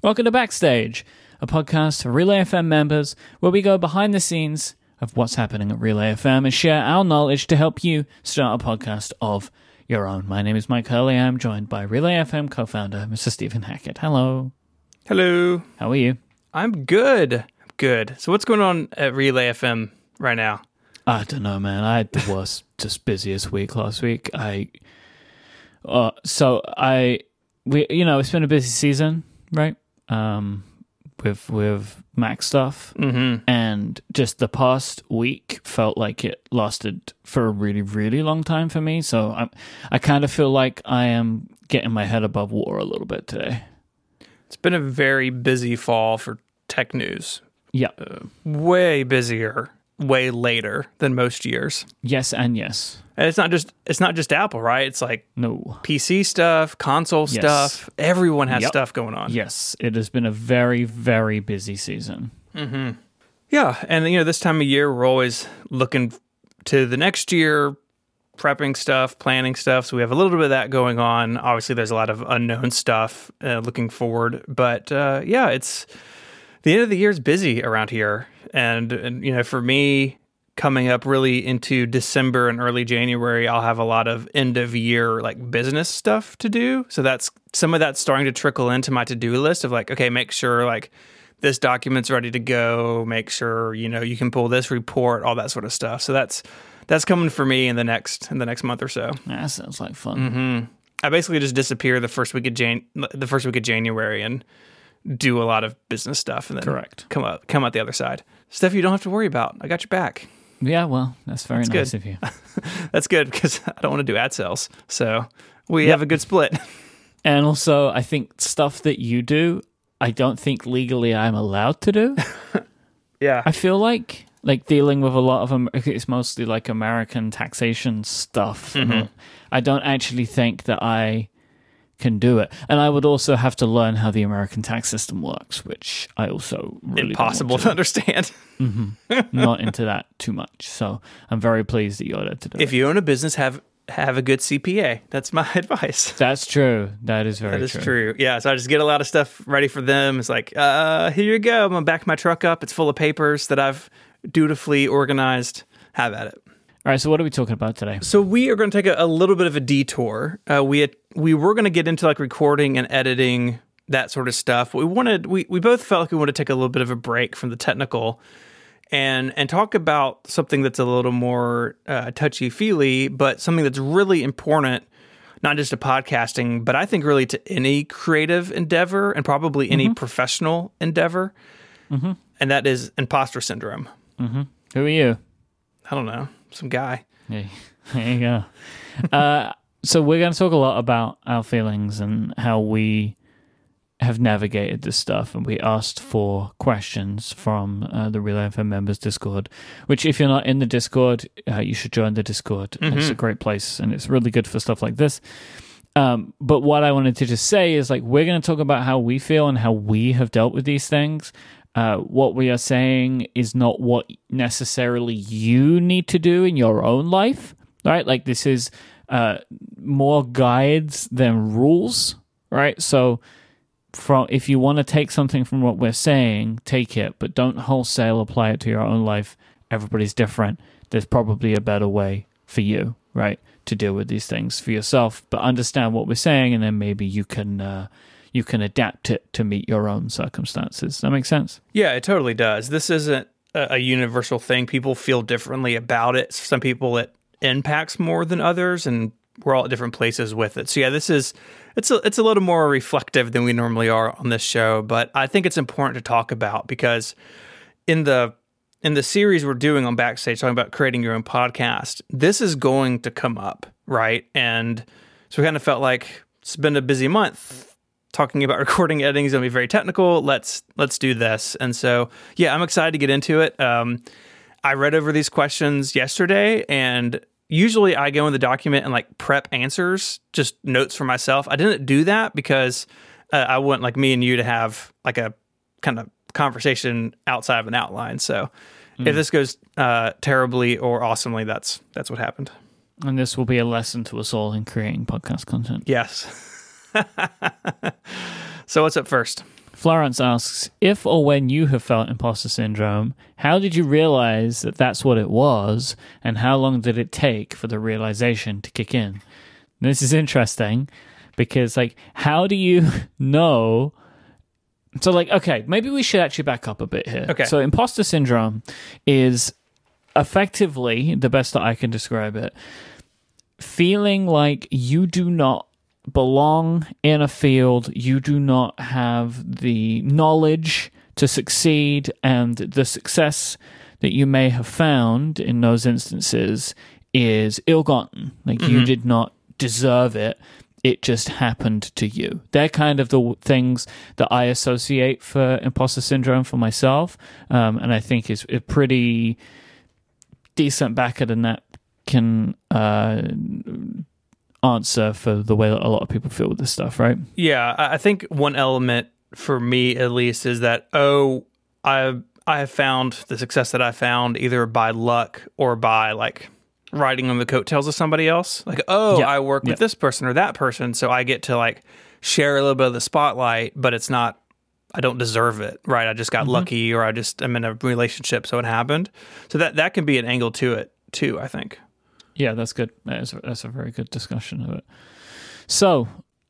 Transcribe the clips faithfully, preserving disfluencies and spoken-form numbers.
Welcome to Backstage, a podcast for Relay F M members where we go behind the scenes of what's happening at Relay F M and share our knowledge to help you start a podcast of your own. My name is Mike Hurley. I'm joined by Relay F M co-founder, Mister Stephen Hackett. Hello. Hello. How are you? I'm good. I'm good. So what's going on at Relay F M right now? I don't know, man. I had the worst, just busiest week last week. I, uh, so I, we, you know, it's been a busy season, right? Um, with with Mac stuff, mm-hmm. and just the past week felt like it lasted for a really, really long time for me. So I, I kind of feel like I am getting my head above water a little bit today. It's been a very busy fall for tech news. Yeah, uh, way busier. Way later than most years. Yes, and yes. And it's not just it's not just Apple, right? It's like no P C stuff, console yes. stuff. Everyone has yep. stuff going on. Yes, it has been a very, very busy season. Mm-hmm. Yeah, and you know, this time of year we're always looking to the next year, prepping stuff, planning stuff. So we have a little bit of that going on. Obviously, there's a lot of unknown stuff uh, looking forward, but uh, yeah, it's the end of the year is busy around here. And, and, you know, for me, coming up really into December and early January, I'll have a lot of end of year, like business stuff to do. So that's some of that's starting to trickle into my to-do list of like, okay, make sure like this document's ready to go. Make sure, you know, you can pull this report, all that sort of stuff. So that's that's coming for me in the next in the next month or so. That sounds like fun. Mm-hmm. I basically just disappear the first week of Jan- the first week of January and do a lot of business stuff and then Correct. come out come out the other side. Stuff you don't have to worry about. I got your back. Yeah, well, that's very that's nice good. of you. That's good because I don't want to do ad sales. So we yep. have a good split. And also, I think stuff that you do, I don't think legally I'm allowed to do. Yeah. I feel like like dealing with a lot of them, it's mostly like American taxation stuff. Mm-hmm. I don't actually think that I can do it. And I would also have to learn how the American tax system works, which I also really impossible to. to understand. Mm-hmm. Not into that too much. So I'm very pleased that you're there to do If it. you own a business, have have a good C P A. That's my advice. That's true. That is very true. That is true. true. Yeah. So I just get a lot of stuff ready for them. It's like, uh, here you go. I'm gonna back my truck up. It's full of papers that I've dutifully organized. Have at it. All right, so what are we talking about today? So we are going to take a, a little bit of a detour. Uh, we had, we were going to get into like recording and editing, that sort of stuff. We wanted we, we both felt like we wanted to take a little bit of a break from the technical and and talk about something that's a little more uh, touchy-feely, but something that's really important, not just to podcasting, but I think really to any creative endeavor and probably any mm-hmm. professional endeavor, mm-hmm. and that is imposter syndrome. Mm-hmm. Who are you? I don't know. Some guy. Yeah, there you go. uh, so we're going to talk a lot about our feelings and how we have navigated this stuff. And we asked for questions from uh, the Relay F M members Discord, which if you're not in the Discord, uh, you should join the Discord. Mm-hmm. It's a great place and it's really good for stuff like this. Um, but what I wanted to just say is like, we're going to talk about how we feel and how we have dealt with these things. Uh, what we are saying is not what necessarily you need to do in your own life, right? Like this is uh, more guides than rules, right? So from if you want to take something from what we're saying, take it, but don't wholesale apply it to your own life. Everybody's different. There's probably a better way for you, right, to deal with these things for yourself, but understand what we're saying, and then maybe you can... Uh, you can adapt it to meet your own circumstances. Does that make sense? Yeah, it totally does. This isn't a, a universal thing. People feel differently about it. Some people it impacts more than others, and we're all at different places with it. So yeah, this is it's a, it's a little more reflective than we normally are on this show, but I think it's important to talk about because in the in the series we're doing on Backstage, talking about creating your own podcast, this is going to come up, right? And so we kind of felt like it's been a busy month. Talking about recording editing is going to be very technical. Let's let's do this. And so, yeah, I'm excited to get into it. Um, I read over these questions yesterday, and usually I go in the document and like prep answers, just notes for myself. I didn't do that because uh, I want like me and you to have like a kind of conversation outside of an outline. So mm. if this goes uh, terribly or awesomely, that's that's what happened. And this will be a lesson to us all in creating podcast content. Yes. So what's up first? Florence asks, if or when you have felt imposter syndrome, how did you realize that that's what it was, and how long did it take for the realization to kick in? And this is interesting because, like, how do you know? So, like, okay, maybe we should actually back up a bit here. Okay. So, imposter syndrome is effectively, the best that I can describe it, feeling like you do not belong in a field, you do not have the knowledge to succeed, and the success that you may have found in those instances is ill-gotten. Like, mm-hmm. you did not deserve it. It just happened to you. They're kind of the things that I associate for imposter syndrome for myself, um, and I think is a pretty decent backer than that can uh, answer for the way that a lot of people feel with this stuff, right? Yeah, I think one element for me, at least, is that, oh, I I have found the success that I found either by luck or by, like, riding on the coattails of somebody else. Like, oh, yeah. I work with yeah. this person or that person, so I get to, like, share a little bit of the spotlight, but it's not, I don't deserve it, right? I just got mm-hmm. lucky, or I just am in a relationship, so it happened. So that, that can be an angle to it, too, I think. Yeah, that's good. That's a, that's a very good discussion of it. So,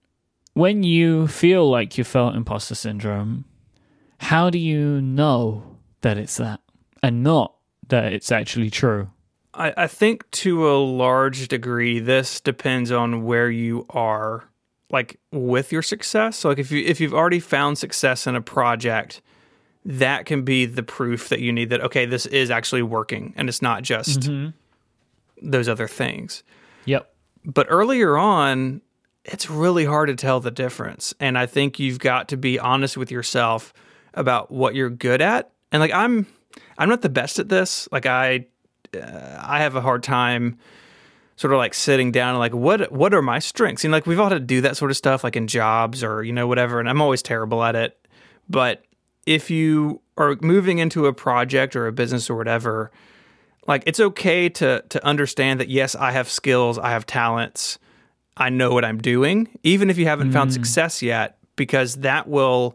when you feel like you felt imposter syndrome, how do you know that it's that and not that it's actually true? I, I think to a large degree, this depends on where you are, like, with your success. So, like, if you if you've already found success in a project, that can be the proof that you need that, okay, this is actually working, and it's not just mm-hmm. those other things. Yep. But earlier on, it's really hard to tell the difference. And I think you've got to be honest with yourself about what you're good at. And, like, I'm I'm not the best at this. Like, I uh, I have a hard time sort of, like, sitting down and, like, what what are my strengths? You know, like, we've all had to do that sort of stuff, like, in jobs or, you know, whatever. And I'm always terrible at it. But if you are moving into a project or a business or whatever, like, it's okay to to understand that, yes, I have skills, I have talents, I know what I'm doing, even if you haven't mm. found success yet, because that will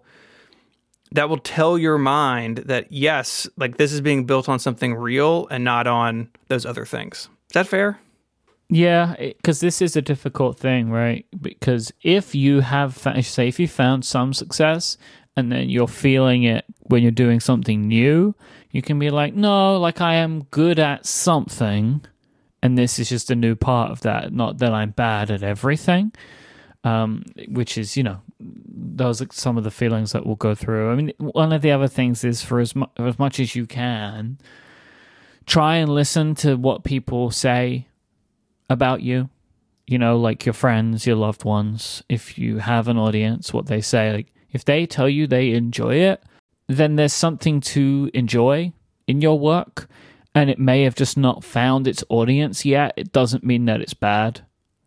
that will tell your mind that, yes, like, this is being built on something real and not on those other things. Is that fair? Yeah, because this is a difficult thing, right? Because if you have, say, if you found some success and then you're feeling it when you're doing something new, you can be like, no, like, I am good at something, and this is just a new part of that, not that I'm bad at everything, um, which is, you know, those are some of the feelings that we'll go through. I mean, one of the other things is, for as, mu- as much as you can, try and listen to what people say about you, you know, like your friends, your loved ones. If you have an audience, what they say, like, if they tell you they enjoy it, then there's something to enjoy in your work, and it may have just not found its audience yet. It doesn't mean that it's bad,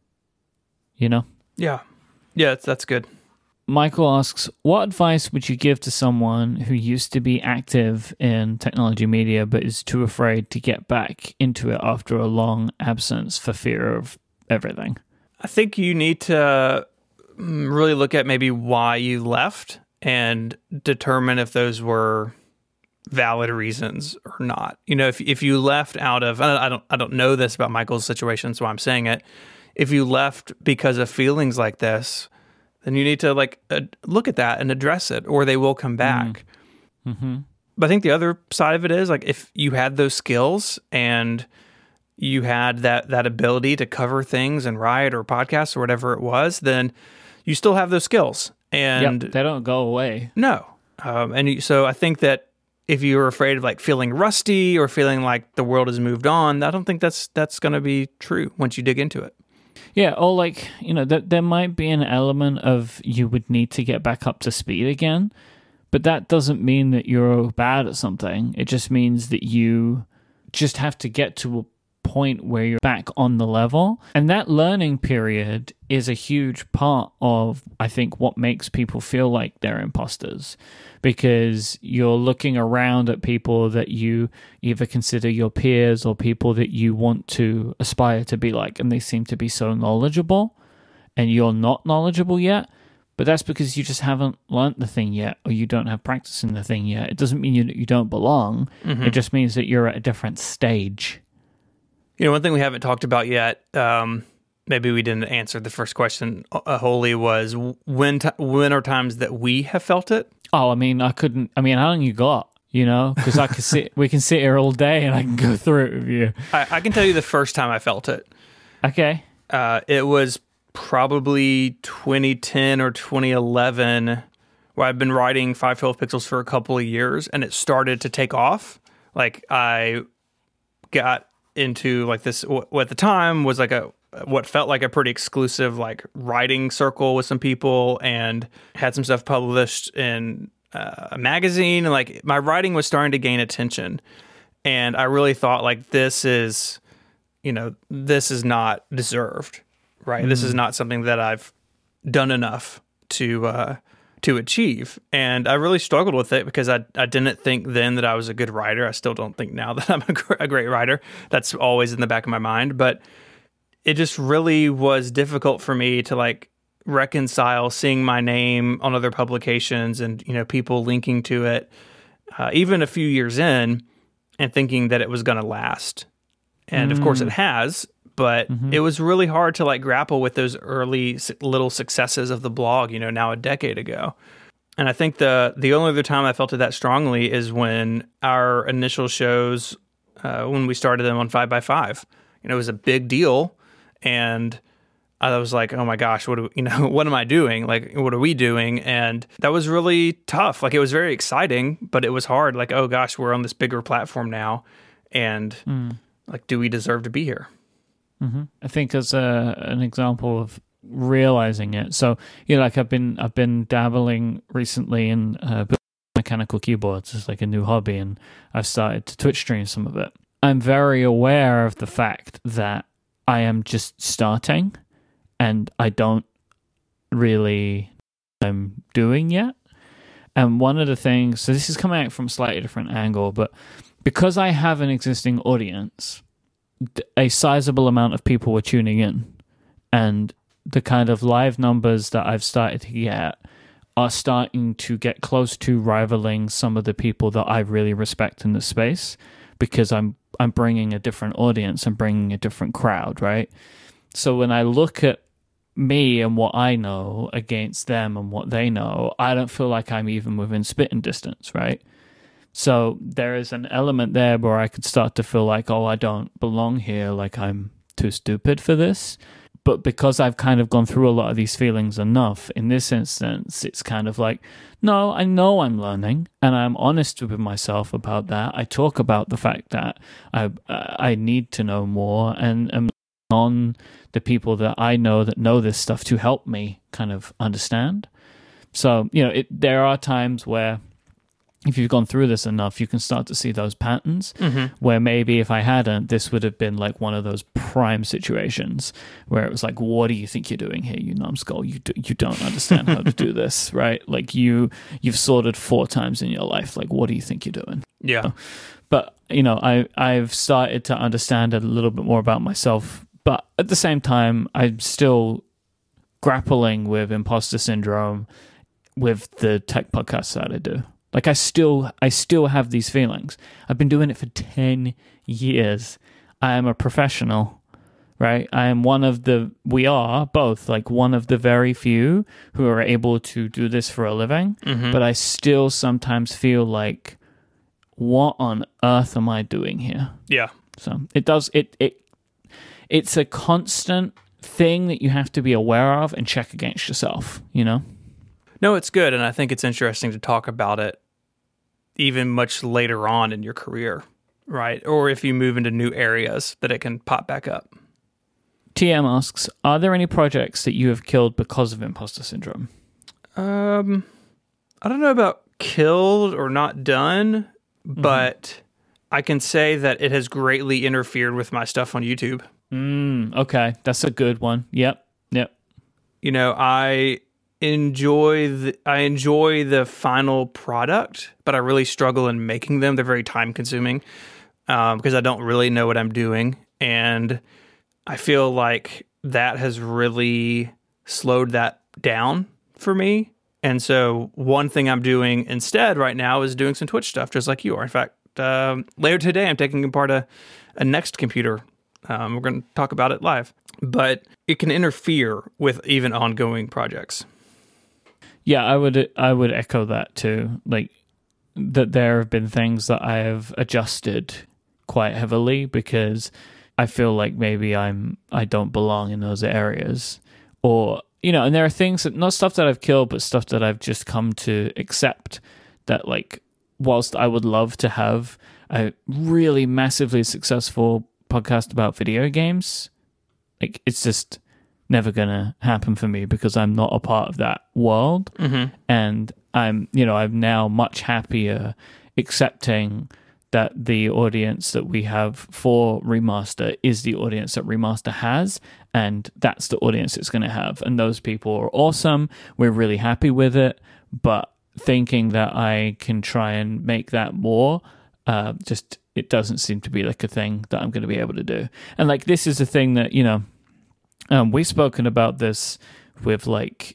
you know? Yeah. Yeah, that's, that's good. Michael asks, what advice would you give to someone who used to be active in technology media but is too afraid to get back into it after a long absence for fear of everything? I think you need to really look at maybe why you left and determine if those were valid reasons or not. You know, if if you left out of, I don't I don't know this about Michael's situation, so I'm saying it. If you left because of feelings like this, then you need to, like, uh, look at that and address it, or they will come back. Mm-hmm. But I think the other side of it is, like, if you had those skills and you had that that ability to cover things and write or podcast or whatever it was, then you still have those skills. And yep, they don't go away. No. Um, and you, so I think that if you're afraid of, like, feeling rusty or feeling like the world has moved on, I don't think that's that's going to be true once you dig into it. Yeah, or, like, you know, th- there might be an element of you would need to get back up to speed again, but that doesn't mean that you're bad at something. It just means that you just have to get to a point where you're back on the level. And that learning period is a huge part of, I think, what makes people feel like they're imposters, because you're looking around at people that you either consider your peers or people that you want to aspire to be like, and they seem to be so knowledgeable, and you're not knowledgeable yet. But that's because you just haven't learnt the thing yet, or you don't have practice in the thing yet. It doesn't mean you you don't belong. Mm-hmm. It just means that you're at a different stage. You know, one thing we haven't talked about yet, um, maybe we didn't answer the first question uh, wholly, was when t- when are times that we have felt it? Oh, I mean, I couldn't. I mean, how long you got? You know, because I could sit. We can sit here all day, and I can go through it with you. I, I can tell you the first time I felt it. Okay. Uh, it was probably twenty ten or twenty eleven, where I've been writing five twelve Pixels for a couple of years, and it started to take off. Like I got into like this, what at the time was like a what felt like a pretty exclusive like writing circle with some people, and had some stuff published in uh, a magazine. And like my writing was starting to gain attention, and I really thought like this is, you know, this is not deserved. Right. Mm. This is not something that I've done enough to uh, to achieve. And I really struggled with it because I, I didn't think then that I was a good writer. I still don't think now that I'm a, gr- a great writer. That's always in the back of my mind. But it just really was difficult for me to like reconcile seeing my name on other publications and, you know, people linking to it, uh, even a few years in, and thinking that it was going to last. And mm. of course it has. But mm-hmm. it was really hard to like grapple with those early little successes of the blog, you know, now a decade ago. And I think the the only other time I felt it that strongly is when our initial shows, uh, when we started them on five by five, you know, it was a big deal. And I was like, oh my gosh, what do, you know, what am I doing? Like, what are we doing? And that was really tough. Like, it was very exciting, but it was hard. Like, oh gosh, we're on this bigger platform now. And mm. like, do we deserve to be here? Mm-hmm. I think as a, an example of realizing it. So, you know, like I've been I've been dabbling recently in uh, mechanical keyboards as like a new hobby, and I've started to Twitch stream some of it. I'm very aware of the fact that I am just starting, and I don't really know what I'm doing yet. And one of the things, so this is coming out from a slightly different angle, but because I have an existing audience, a sizable amount of people were tuning in, and the kind of live numbers that I've started to get are starting to get close to rivaling some of the people that I really respect in the space, because I'm I'm bringing a different audience and bringing a different crowd, right? So when I look at me and what I know against them and what they know, I don't feel like I'm even within spitting distance, right? So there is an element there where I could start to feel like, oh, I don't belong here, like I'm too stupid for this. But because I've kind of gone through a lot of these feelings enough, in this instance, it's kind of like, no, I know I'm learning, and I'm honest with myself about that. I talk about the fact that I uh, I need to know more, and am on the people that I know that know this stuff to help me kind of understand. So, you know, it, there are times where if you've gone through this enough, you can start to see those patterns mm-hmm. where maybe if I hadn't, this would have been like one of those prime situations where it was like, what do you think you're doing here, you numbskull? You do, you don't understand how to do this, right? Like you, you've sorted four times in your life. Like, what do you think you're doing? Yeah. So, but, you know, I, I've started to understand a little bit more about myself, but at the same time, I'm still grappling with imposter syndrome with the tech podcasts that I do. Like I still, I still have these feelings. I've been doing it for ten years. I am a professional, right? I am one of the, we are both like one of the very few who are able to do this for a living. Mm-hmm. But I still sometimes feel like, what on earth am I doing here? Yeah. So it does, it, it, it's a constant thing that you have to be aware of and check against yourself, you know? No, it's good, and I think it's interesting to talk about it even much later on in your career, right? Or if you move into new areas, that it can pop back up. T M asks, are there any projects that you have killed because of imposter syndrome? Um, I don't know about killed or not done, mm-hmm. but I can say that it has greatly interfered with my stuff on YouTube. Mm, okay, that's a good one. Yep, yep. You know, I... enjoy the I enjoy the final product, but I really struggle in making them. They're very time consuming um, because I don't really know what I'm doing, and I feel like that has really slowed that down for me. And so one thing I'm doing instead right now is doing some Twitch stuff, just like you are. In fact, um, later today, I'm taking apart a, a Next computer. Um, we're going to talk about it live. But it can interfere with even ongoing projects. Yeah, I would I would echo that too. Like that there have been things that I have adjusted quite heavily because I feel like maybe I'm I don't belong in those areas. Or, you know, and there are things that not stuff that I've killed, but stuff that I've just come to accept that, like, whilst I would love to have a really massively successful podcast about video games, like it's just never gonna happen for me because I'm not a part of that world. Mm-hmm. And I'm, you know, I'm now much happier accepting that the audience that we have for Remaster is the audience that Remaster has, and that's the audience it's going to have. And those people are awesome. We're really happy with it, but thinking that I can try and make that more, uh, just, it doesn't seem to be like a thing that I'm going to be able to do. And like, this is a thing that, you know, um, we've spoken about this with like,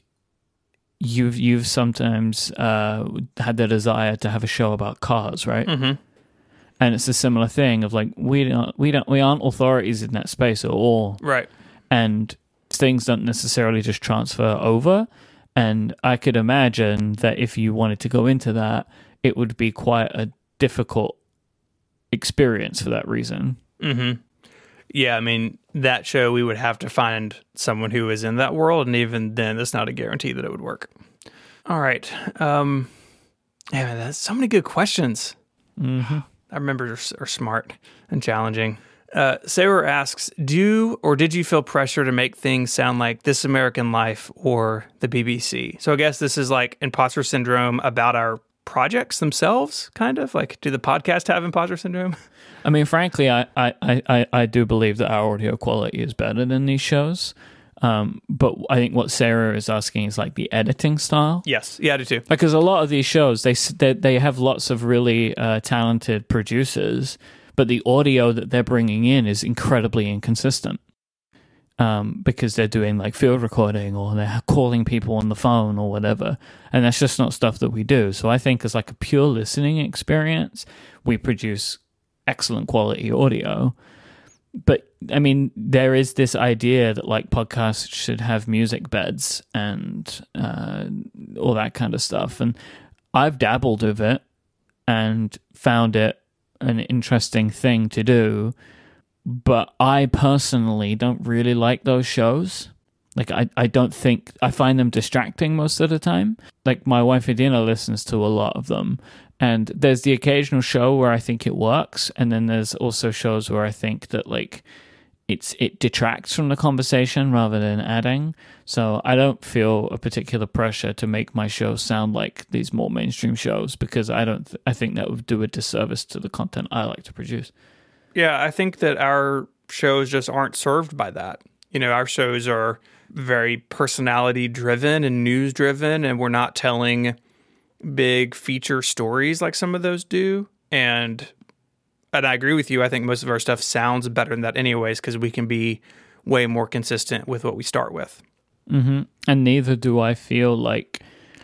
you've, you've sometimes uh, had the desire to have a show about cars, right? Mm-hmm. And it's a similar thing of like, we don't, we don't, we aren't authorities in that space at all. Right. And things don't necessarily just transfer over. And I could imagine that if you wanted to go into that, it would be quite a difficult experience for that reason. Mm-hmm. Yeah, I mean, that show, we would have to find someone who is in that world, and even then, it's not a guarantee that it would work. All right. Um, yeah, man, that's so many good questions. Mm-hmm. I remember are, are smart and challenging. Uh, Sarah asks, do or did you feel pressure to make things sound like This American Life or the B B C? So I guess this is like imposter syndrome about our projects themselves, kind of? Like, do the podcast have imposter syndrome? I mean, frankly, I, I, I, I do believe that our audio quality is better than these shows. Um, but I think what Sarah is asking is like the editing style. Yes, yeah, I do too. Because a lot of these shows, they they, they have lots of really uh, talented producers, but the audio that they're bringing in is incredibly inconsistent. Um, because they're doing like field recording or they're calling people on the phone or whatever, and that's just not stuff that we do. So I think as like a pure listening experience, we produce excellent quality audio. But I mean, there is this idea that like podcasts should have music beds and uh, all that kind of stuff. And I've dabbled with it and found it an interesting thing to do. But I personally don't really like those shows. Like, I, I don't think, I find them distracting most of the time. Like, my wife Adina listens to a lot of them. And there's the occasional show where I think it works. And then there's also shows where I think that, like, it's it detracts from the conversation rather than adding. So I don't feel a particular pressure to make my show sound like these more mainstream shows because I don't, th- I think that would do a disservice to the content I like to produce. Yeah, I think that our shows just aren't served by that. You know, our shows are very personality driven and news driven, and we're not telling big feature stories like some of those do. And and I agree with you. I think most of our stuff sounds better than that anyways, because we can be way more consistent with what we start with. Mm-hmm. And neither do I feel like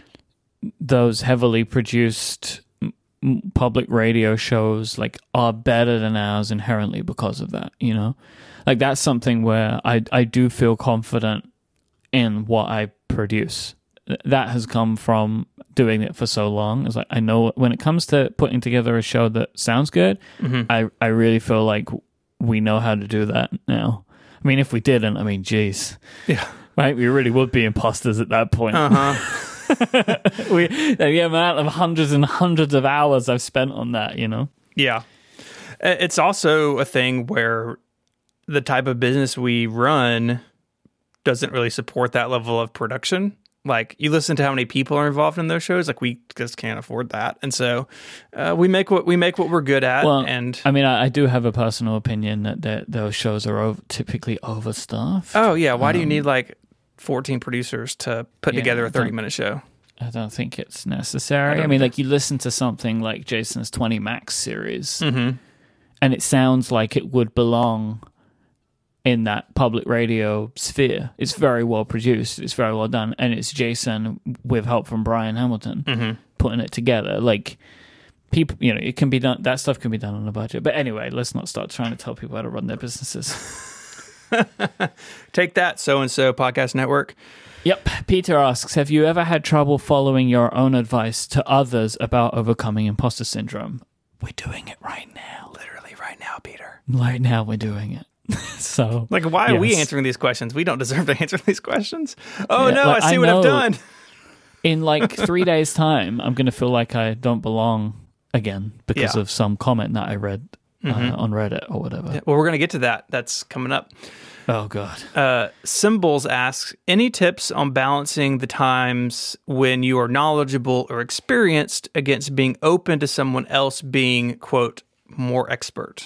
those heavily produced public radio shows like are better than ours inherently because of that, you know? Like that's something where I I do feel confident in what I produce. That has come from doing it for so long. It's like I know when it comes to putting together a show that sounds good, mm-hmm. I, I really feel like we know how to do that now. I mean, if we didn't, I mean, geez. Yeah. Right? We really would be imposters at that point. Uh-huh. we, the amount of hundreds and hundreds of hours I've spent on that, you know? Yeah. It's also a thing where the type of business we run doesn't really support that level of production. Like, you listen to how many people are involved in those shows, like, we just can't afford that. And so uh, we make what we make what we're good at. Well, and I mean, I, I do have a personal opinion that, that those shows are over, typically overstaffed. Oh, yeah. Why um, do you need, like, fourteen producers to put yeah, together a thirty-minute show? I don't think it's necessary. I, I I mean, like, you listen to something like Jason's twenty Max series, mm-hmm. and it sounds like it would belong in that public radio sphere. It's very well produced. It's very well done. And it's Jason with help from Brian Hamilton mm-hmm. putting it together. Like, people, you know, it can be done. That stuff can be done on a budget. But anyway, let's not start trying to tell people how to run their businesses. Take that, So-and-So Podcast Network. Yep. Peter asks, have you ever had trouble following your own advice to others about overcoming imposter syndrome? We're doing it right now. Literally right now, Peter. Right now we're doing it. So, like, why are yes. we answering these questions? We don't deserve to answer these questions. Oh, yeah, no, like, I see I what know, I've done. In like three days' time, I'm going to feel like I don't belong again because yeah. of some comment that I read mm-hmm. uh, on Reddit or whatever. Yeah, well, we're going to get to that. That's coming up. Oh, God. Uh, Symbols asks, any tips on balancing the times when you are knowledgeable or experienced against being open to someone else being, quote, more expert?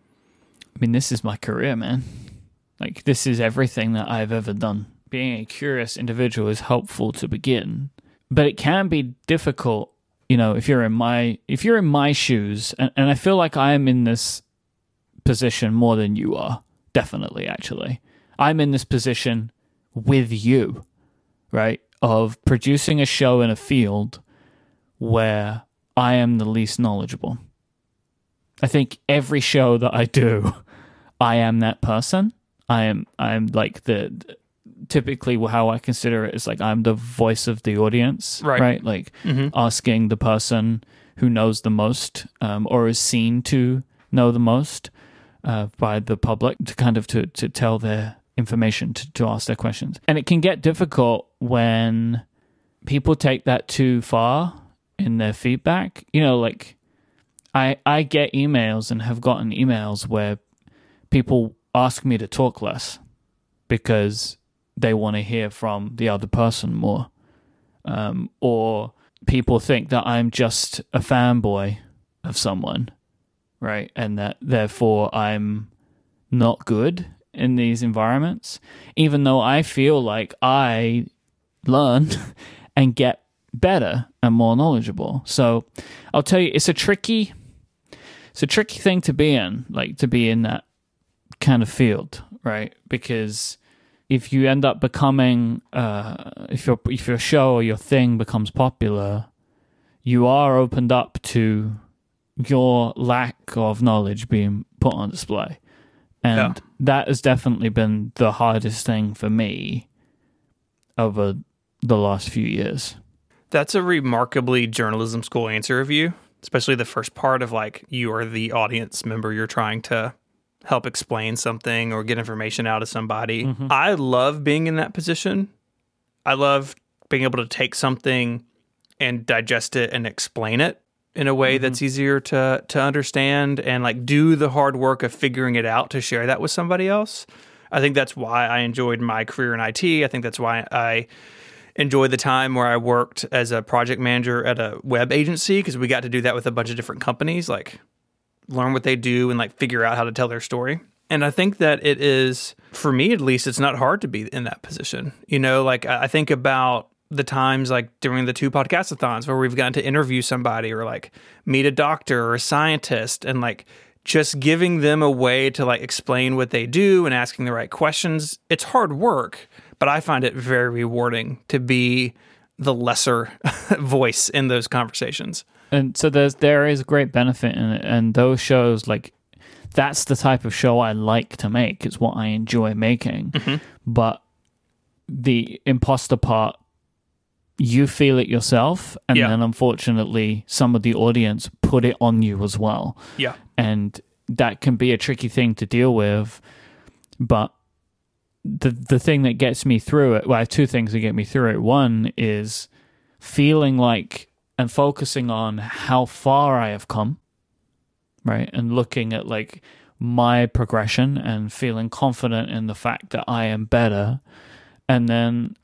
I mean, this is my career, man. Like, this is everything that I've ever done. Being a curious individual is helpful to begin, but it can be difficult, you know, if you're in my if you're in my shoes, and, and I feel like I am in this position more than you are, definitely, actually. I'm in this position with you, right, of producing a show in a field where I am the least knowledgeable. I think every show that I do, I am that person. I am I'm like the typically how I consider it is like I'm the voice of the audience, right? right? Like mm-hmm. asking the person who knows the most um, or is seen to know the most uh, by the public to kind of to, to tell their information, to, to ask their questions. And it can get difficult when people take that too far in their feedback. You know, like I I get emails and have gotten emails where people ask me to talk less because they want to hear from the other person more. Um, or people think that I'm just a fanboy of someone, right? And that therefore I'm not good in these environments, even though I feel like I learn and get better and more knowledgeable. So I'll tell you, it's a tricky, it's a tricky thing to be in, like to be in that kind of field, right? Because if you end up becoming, uh, if your if your show or your thing becomes popular, you are opened up to your lack of knowledge being put on display. And yeah. that has definitely been the hardest thing for me over the last few years. That's a remarkably journalism school answer of you, especially the first part of like you are the audience member you're trying to help explain something or get information out of somebody. Mm-hmm. I love being in that position. I love being able to take something and digest it and explain it in a way mm-hmm. that's easier to to understand and like do the hard work of figuring it out to share that with somebody else. I think that's why I enjoyed my career in I T. I think that's why I enjoyed the time where I worked as a project manager at a web agency, because we got to do that with a bunch of different companies, like learn what they do and like figure out how to tell their story. And I think that it is, for me at least, it's not hard to be in that position. You know, like I think about the times like during the two podcastathons where we've gotten to interview somebody or like meet a doctor or a scientist, and like just giving them a way to like explain what they do and asking the right questions. It's hard work, but I find it very rewarding to be the lesser voice in those conversations. And so there's there is great benefit in it, and those shows, like that's the type of show I like to make. It's what I enjoy making. Mm-hmm. But the imposter part, you feel it yourself, and yeah. then unfortunately some of the audience put it on you as well. Yeah. And that can be a tricky thing to deal with. But the the thing that gets me through it, well, I have two things that get me through it. One is feeling like and focusing on how far I have come, right? And looking at like my progression and feeling confident in the fact that I am better. And then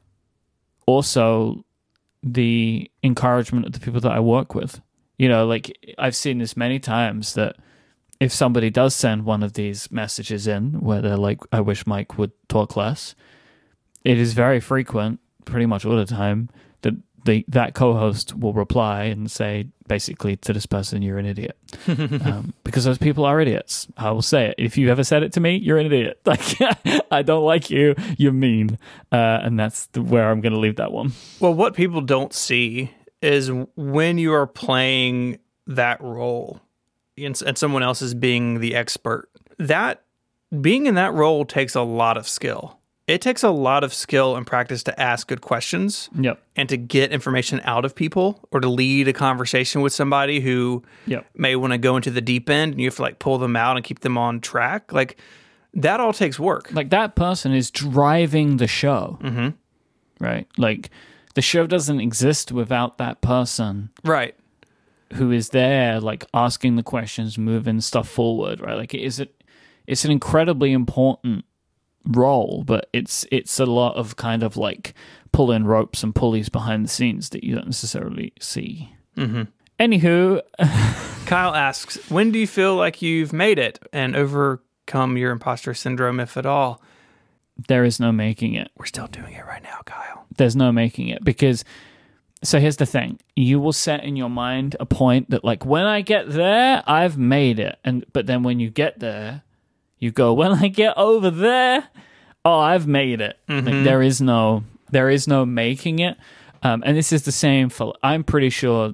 also the encouragement of the people that I work with. You know, like I've seen this many times that if somebody does send one of these messages in where they're like, I wish Mike would talk less, it is very frequent, pretty much all the time, that the that co-host will reply and say basically to this person, you're an idiot. um, because those people are idiots. I will say it. If you ever said it to me, you're an idiot. Like, I don't like you. You're mean. Uh, and that's the, where I'm going to leave that one. Well, what people don't see is when you are playing that role and, and someone else is being the expert, that being in that role takes a lot of skill. It takes a lot of skill and practice to ask good questions Yep. and to get information out of people or to lead a conversation with somebody who Yep. may want to go into the deep end and you have to like pull them out and keep them on track. Like that all takes work. Like that person is driving the show, Mm-hmm. right? Like the show doesn't exist without that person Right. who is there, like asking the questions, moving stuff forward, right? Like it is it, it's an incredibly important role, but it's it's a lot of kind of like pulling ropes and pulleys behind the scenes that you don't necessarily see. Mm-hmm. Anywho, Kyle asks, when do you feel like you've made it and overcome your imposter syndrome, if at all? there is no making it. We're still doing it right now, Kyle. There's no making it because. So here's the thing. You will set in your mind a point that like when I get there, I've made it. And but then when you get there, you go, when I get over there, oh, I've made it. Mm-hmm. Like there is no there is no making it. Um, and this is the same for I'm pretty sure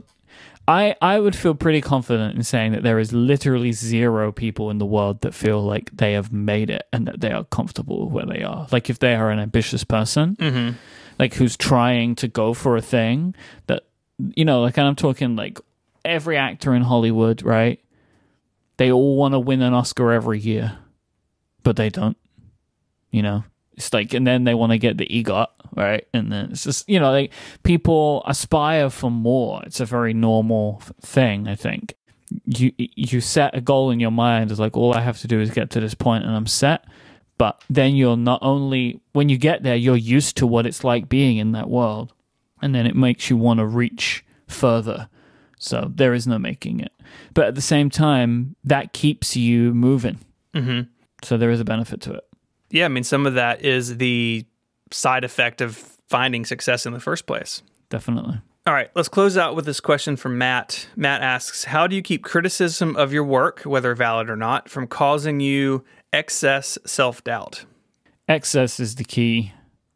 I, I would feel pretty confident in saying that there is literally zero people in the world that feel like they have made it and that they are comfortable where they are. Like if they are an ambitious person, Mm-hmm. like who's trying to go for a thing that, you know, like, and I'm talking like every actor in Hollywood, right? They all want to win an Oscar every year, but they don't, you know? It's like, and then they want to get the EGOT, right? And then it's just, you know, like people aspire for more. It's a very normal thing, I think. You you set a goal in your mind as like, all I have to do is get to this point and I'm set. But then you're not only, when you get there, you're used to what it's like being in that world. And then it makes you want to reach further. So there is no making it. But at the same time, that keeps you moving. Mm-hmm. So there is a benefit to it. Yeah, I mean, some of that is the side effect of finding success in the first place. Definitely. All right, let's close out with this question from Matt. Matt asks, how do you keep criticism of your work, whether valid or not, from causing you excess self-doubt? Excess is the key.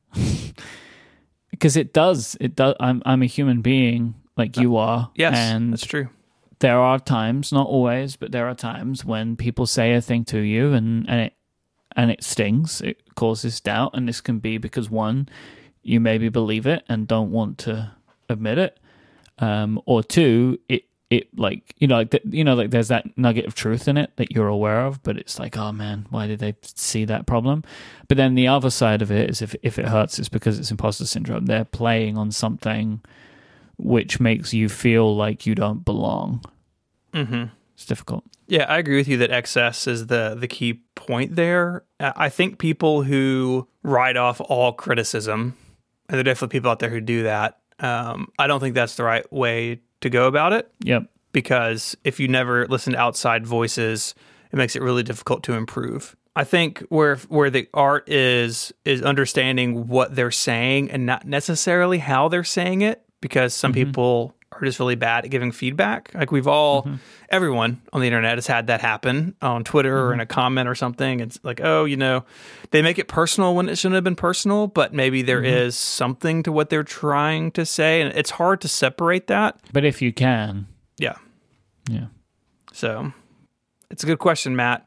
Because it does. It does. I'm, I'm a human being like you are. Yes, and that's true. There are times, not always, but there are times when people say a thing to you and, and it and it stings. It causes doubt, and this can be because one, you maybe believe it and don't want to admit it, um, or two, it it like you know like the, you know like there's that nugget of truth in it that you're aware of, but it's like, oh man, why did they see that problem? But then the other side of it is if if it hurts, it's because it's imposter syndrome. They're playing on something which makes you feel like you don't belong. Mm-hmm. It's difficult. Yeah, I agree with you that excess is the the key point there. I think people who write off all criticism, and there are definitely people out there who do that, um, I don't think that's the right way to go about it. Yep. Because if you never listen to outside voices, it makes it really difficult to improve. I think where where the art is is understanding what they're saying and not necessarily how they're saying it, because some mm-hmm. people are just really bad at giving feedback. Like we've all, mm-hmm. everyone on the internet has had that happen on Twitter mm-hmm. or in a comment or something. It's like, oh, you know, they make it personal when it shouldn't have been personal, but maybe there mm-hmm. is something to what they're trying to say. And it's hard to separate that. But if you can. Yeah. Yeah. So it's a good question, Matt.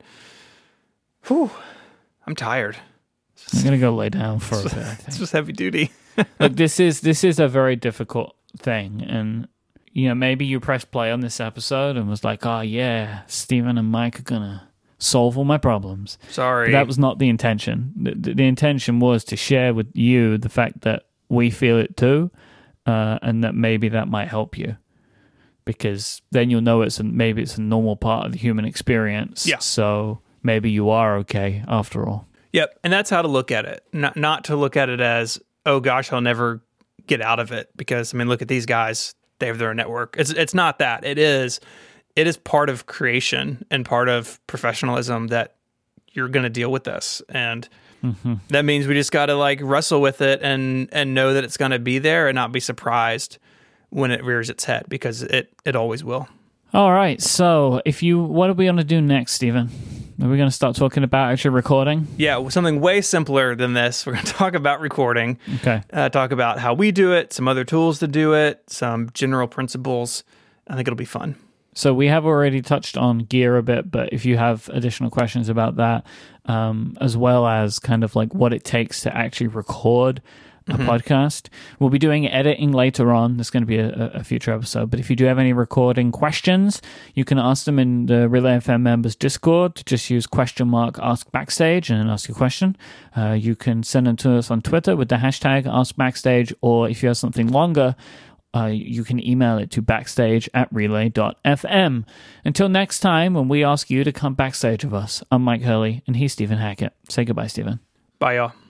Whew. I'm tired. I'm going to go lay down for a bit, I think. It's just heavy duty. Look, this is, this is a very difficult thing. And, you know, maybe you pressed play on this episode and was like, oh, yeah, Stephen and Mike are going to solve all my problems. Sorry. But that was not the intention. The, the, the intention was to share with you the fact that we feel it too, uh, and that maybe that might help you. Because then you'll know it's a, maybe it's a normal part of the human experience. Yeah. So maybe you are okay after all. Yep. And that's how to look at it. Not, not to look at it as, oh, gosh, I'll never get out of it. Because, I mean, look at these guys. They have their own network. It's it's not that. It is it is part of creation and part of professionalism that you're going to deal with this. And mm-hmm. that means we just got to like wrestle with it and and know that it's going to be there and not be surprised when it rears its head, because it, it always will. All right. So, if you, what are we going to do next, Stephen? Are we going to start talking about actually recording? Yeah, something way simpler than this. We're going to talk about recording. Okay. Uh, talk about how we do it, some other tools to do it, some general principles. I think it'll be fun. So we have already touched on gear a bit, but if you have additional questions about that, um, as well as kind of like what it takes to actually record a mm-hmm. podcast, we'll be doing editing later on. There's going to be a, a future episode. But if you do have any recording questions, you can ask them in the Relay F M members Discord. Just use question mark ask backstage and ask a question. Uh, you can send them to us on Twitter with the hashtag ask backstage, or if you have something longer, Uh, you can email it to backstage at relay dot f m. Until next time, when we ask you to come backstage with us, I'm Mike Hurley, and he's Stephen Hackett. Say goodbye, Stephen. Bye, y'all.